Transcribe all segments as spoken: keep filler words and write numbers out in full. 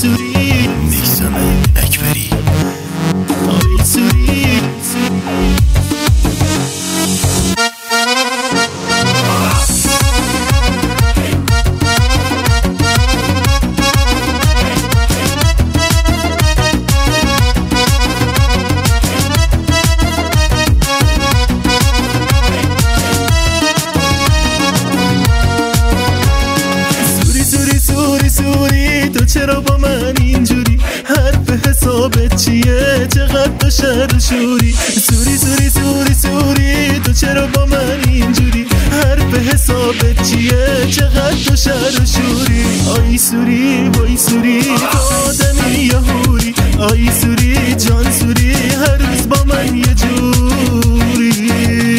سوری میکسم اکبری آی سوری سوری سوری تو چرا با من اینجوری؟ حرف حسابت چیه؟ چقدر تو شر و شوری؟ سوری سوری سوری سوری تو چرا با من اینجوری؟ حرف حسابت چیه؟ چقدر تو شر و شوری؟ آی سوری وای سوری تو آدمی یا هوری؟ آی سوری جان سوری هر روز با من یه جوری.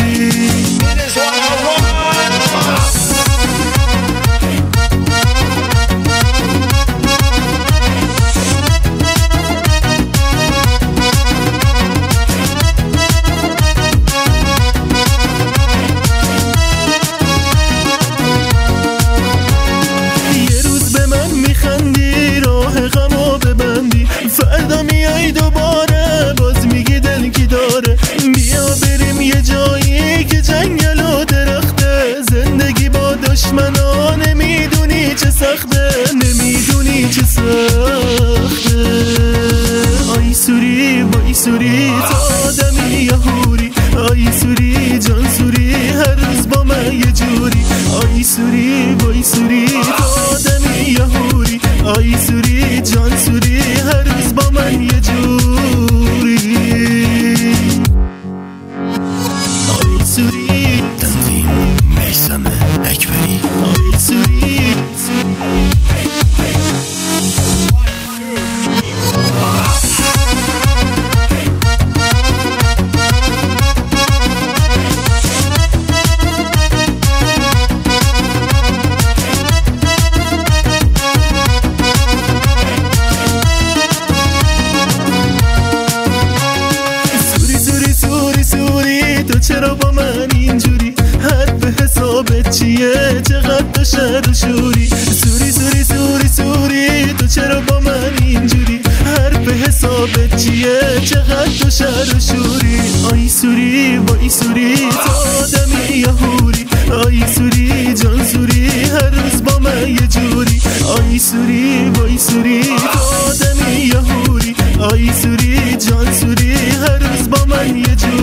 فردا میای دوباره باز میگی دل کی داره؟ بیا بریم یه جایی که جنگل و درخته، زندگی با دشمنا نمیدونی چه سخته، نمیدونی چه سخته. آی سوری وای سوری تو آدمی یا هوری؟ آی سوری جان سوری هر روز با من یه جوری؟ آی سوری وای سوری تو آدمی یا هوری؟ آی سوری جان سوری هر روز با من یه جوری. آی سوری تنظیم میکسم اکبری آی سوری تو چرا با من اینجوری؟ حرف حسابت چیه؟ چقدر تو شر و شوری؟ سوری سوری سوری سوری تو چرا با من اینجوری؟ حرف حسابت چیه؟ چقدر تو شر و شوری؟ آی سوری وای سوری تو آدمی یا هوری؟ آی سوری جان سوری هر روز با من یه جوری؟ آی سوری وای سوری تو آدمی یا هوری؟ آی سوری جان سوری هر روز با من یه جوری.